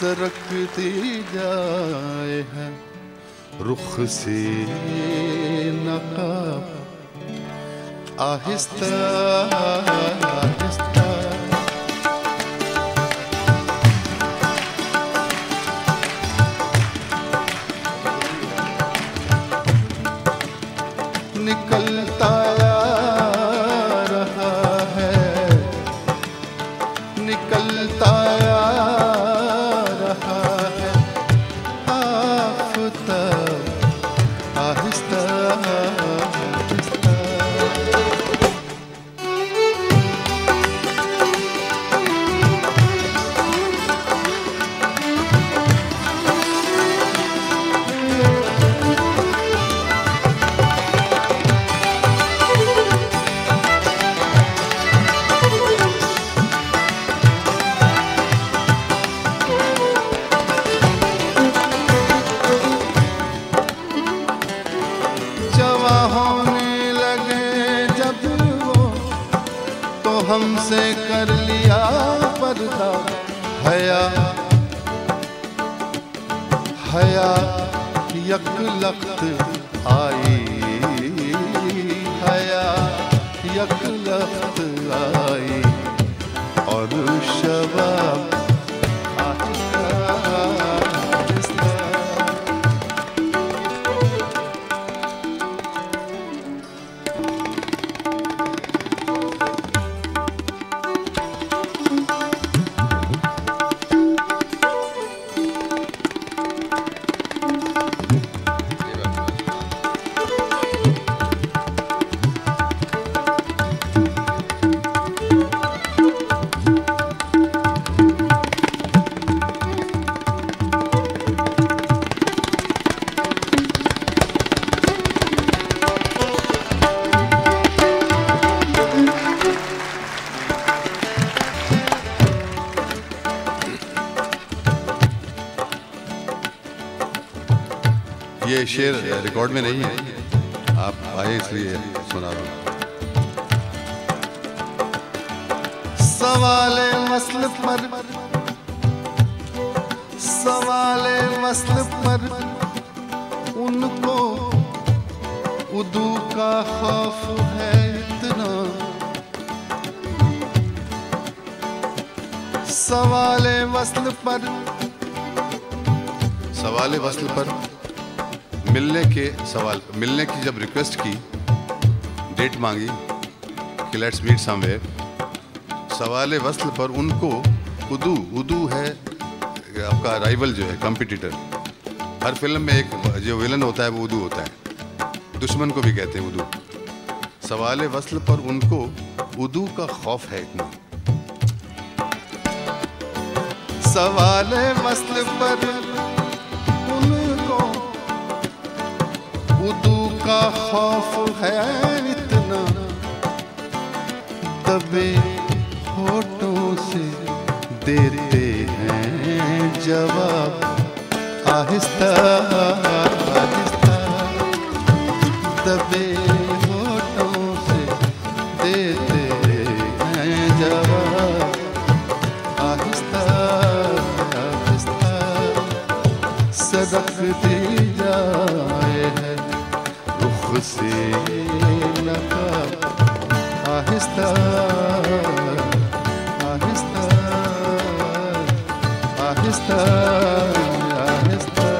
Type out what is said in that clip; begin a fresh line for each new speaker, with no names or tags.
सरकती जाए है रुख से नकाब, आहिस्ता आहिस्ता निकलता रहा है, निकलता रहा है आफ़ताब, आहिस्ता आहिस्ता। हमसे कर लिया पर्दा, हया हया यकलख्त आई, हया यकलख्त आई और शबाब आहिस्ता आहिस्ता। ये शेर रिकॉर्ड में नहीं है, आप आए इसलिए सुना रहा हूँ। सवाले मसल पर, सवाले मसल पर उनको उदू का खौफ है इतना, सवाले वस्ल पर, सवाले वस्ल पर मिलने के सवाल, मिलने की जब रिक्वेस्ट की, डेट मांगी कि लेट्स मीट समवेयर, सवाल वस्ल पर उनको उदू, उदू है आपका राइवल जो है, कॉम्पिटिटर। हर फिल्म में एक जो विलन होता है वो उदू होता है, दुश्मन को भी कहते हैं उदू। सवाल वस्ल पर उनको उदू का खौफ है इतना, सवाल वस्ल पर उदू का खौफ है इतना, दबे होठों से देते हैं जवाब, आहिस्ता आहिस्ता। दबे होठों से देते हैं जवाब, आहिस्ता आहिस्ता। सरकती जाए है से नकाब, आहिस्ता आहिस्ता आहिस्ता आहिस्ता।